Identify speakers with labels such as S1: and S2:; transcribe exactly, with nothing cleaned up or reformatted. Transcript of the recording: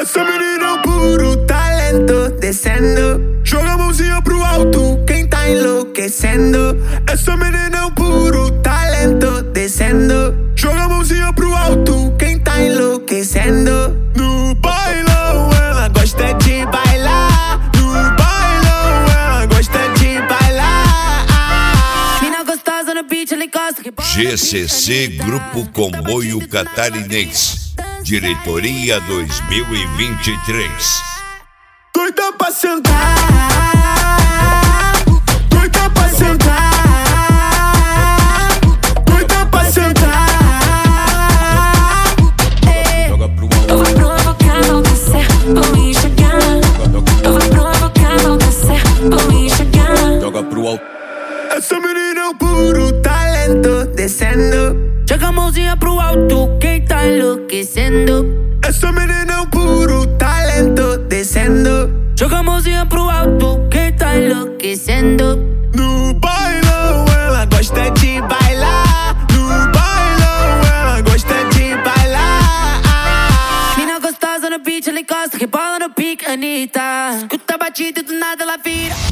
S1: Essa menina é um puro talento, descendo. Joga a mãozinha pro alto, quem tá enlouquecendo. Essa menina é um puro talento, descendo. Joga a mãozinha pro alto, quem tá enlouquecendo. No bailão ela gosta de bailar. No bailão ela gosta de bailar.
S2: Mina gostosa no beat, ela encosta.
S3: G C C Grupo Comboio Catarinense. Diretoria dois mil e vinte e três.
S1: Doida pra sentar, doida pra sentar, doida pra sentar.
S2: Eu vou provocar, vou descer, vou enxergar. Eu vou provocar, vou descer, vou enxergar.
S4: Joga pro alto.
S1: Essa menina é um puro talento, descendo.
S2: Joga a mãozinha pro alto, quem tá enlouquecendo.
S1: Essa menina é um puro talento, descendo.
S2: Joga a mãozinha pro alto, quem tá enlouquecendo.
S1: No bailão ela gosta de bailar. No bailão ela gosta de bailar.
S2: Mina gostosa no beat, ela encosta, rebola no pique, Anitta. Escuta a batida e do nada ela vira.